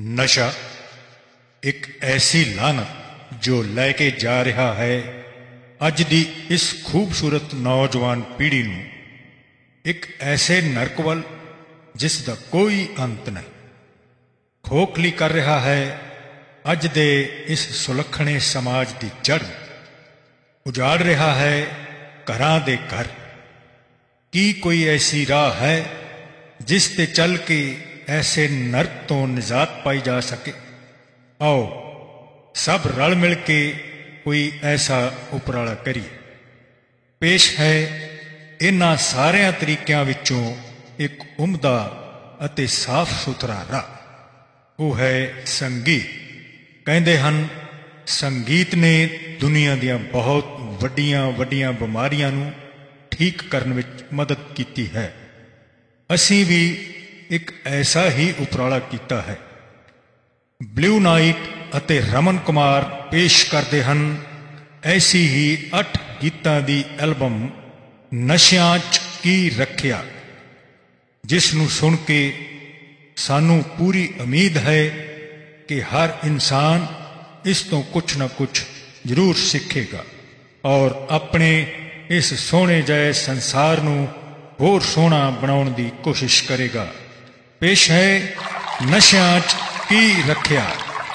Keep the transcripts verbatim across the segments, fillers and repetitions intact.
नशा एक ऐसी लानत जो लैके जा रहा है अज दी इस खूबसूरत नौजवान पीढ़ी नूं एक ऐसे नरक वल जिसका कोई अंत नहीं खोखली कर रहा है अज दे इस सुलखणे समाज की जड़ उजाड़ रहा है घरां दे घर। की कोई ऐसी राह है जिस ते चल के ऐसे नरक तो निजात पाई जा सके? आओ सब रल मिल के कोई ऐसा उपराला करिए। पेश है इन्हां सारियां तरीकियां विचों एक उम्दा अते साफ सुथरा राह, वो है संगीत। कहंदे हन संगीत ने दुनिया दियां बहुत वड्डियां वड्डियां बीमारियां नूं ठीक करन विच मदद कीती है। असीं भी एक ऐसा ही उपराला कीता है। ब्लू नाइट अते रमन कुमार पेश करते हैं ऐसी ही अठ गीतां दी एल्बम नशियां च की रखिया, जिसनूं सुन के सानू पूरी उम्मीद है कि हर इंसान इस तो कुछ न कुछ जरूर सीखेगा और अपने इस सोहणे जहे संसार नूं होर सोहना बनाउण दी कोशिश करेगा। पेश है नशियां च की रखिया।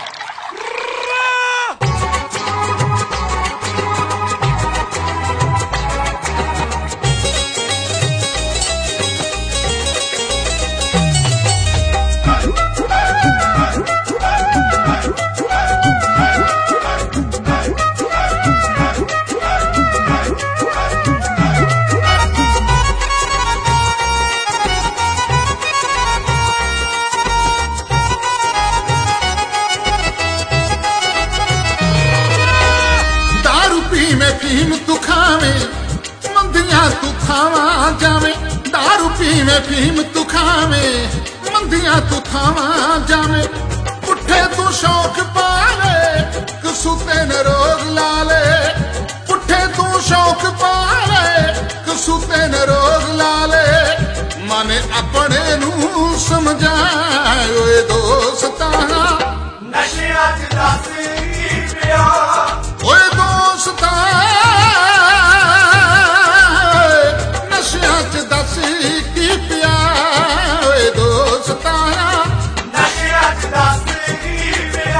फीम तू खावे मंदियां तू खावा जावे, दारू पीवे फीम तू खावे मंदियां तू खावा जावे। पुठे तू शौक पाले कसूते न रोग लाले, पुठे तू शौक पाले कसूते न रोग लाले। माने अपने नू समझाए ओए दोस्ता नशियां च दस की पिया ओए दोस्ता नशियां च दस की पिया ओए दोस्ता नशियां च दस की पिया।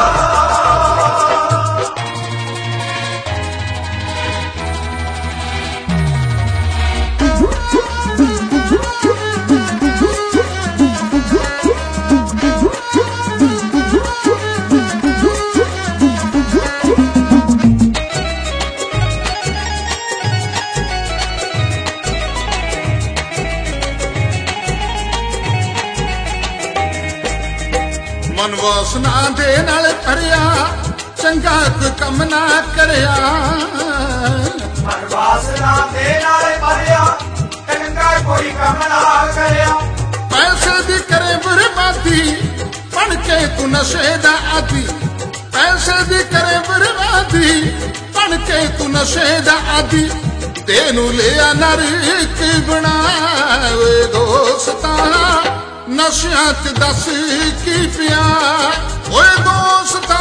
मन वासना दे नाल भरिया चंगा कोई कम ना करया। मन वासना दे नाल भरिया चंगा कोई कम ना करया। पैसे दी करे बर्बादी बन के तू नशे दा आदी, पैसे दी करे बर्बादी बन के तू नशे दा आदी। तेनू लिया नरक बनाए दोस्ता नशियां च दस की पिया ओए दोस्ता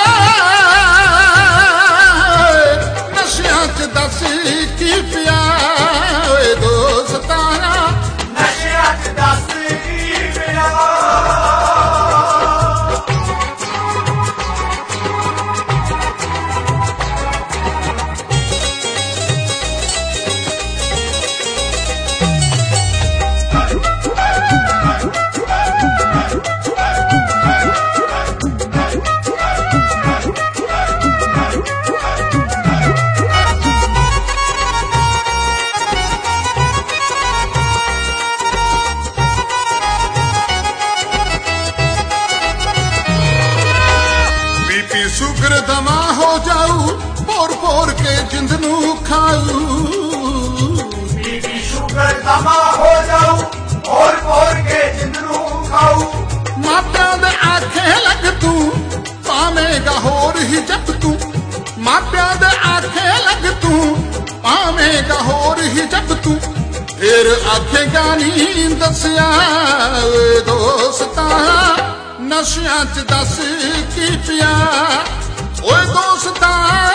नशियां च दस की पिया ओए दोस्ता नशियां च दस की पिया। शुगर दमा हो जाऊ पोर पोर के जिंद नू खाऊ। बीबी शुगर दमा हो जाऊ पोर पोर के जिंद नू खाऊ। मापियां दे आखे लग तू पावेगा होर ही जब तू, मापियां दे आखे लग तू पावेगा होर ही जब तू। फिर आखेगा नी दसिया दोस्ता ਨਸ਼ਿਆਂ 'ਚ ਦੱਸ ਕੀ ਪਿਆ ਓਏ ਦੋਸਤਾ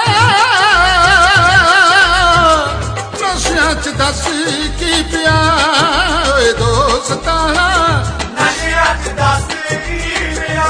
ਨਸ਼ਿਆਂ 'ਚ ਦੱਸ ਕੀ ਪਿਆ ਓਏ ਦੋਸਤਾ ਨਸ਼ਿਆਂ 'ਚ ਦੱਸ ਕੀ ਪਿਆ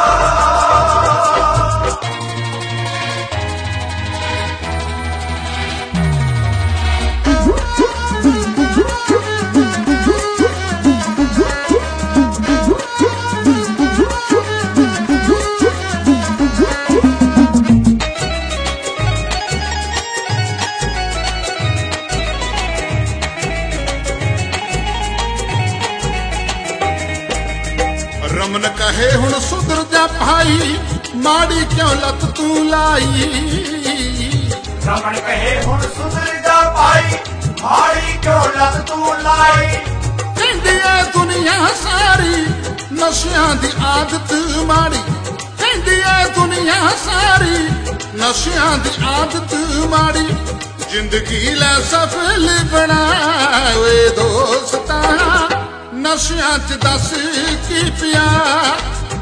ਰਮਨ ਕਹੇ ਹੁਣ ਸੁਧਰ ਜਾ ਭਾਈ ਮਾੜੀ ਕਿਉਂ ਲੱਤ ਤੂੰ ਲਾਈ ਰਮਨ ਕਹੇ ਹੁਣ ਸੁਧਰ ਜਾ ਭਾਈ ਮਾੜੀ ਕਿਉਂ ਲੱਤ ਤੂੰ ਲਾਈ ਕਹਿੰਦੀ ਐ ਦੁਨੀਆ ਸਾਰੀ ਨਸ਼ਿਆਂ ਦੀ ਆਦਤ ਮਾੜੀ ਕਹਿੰਦੀ ਐ ਦੁਨੀਆ ਸਾਰੀ ਨਸ਼ਿਆਂ ਦੀ ਆਦਤ ਮਾੜੀ ਜ਼ਿੰਦਗੀ ਲੈ ਸਫਲ ਬਣਾ ਓਏ ਦੋਸਤਾ ਨਸ਼ਿਆਂ 'ਚ ਦੱਸ ਕੀ ਪਿਆ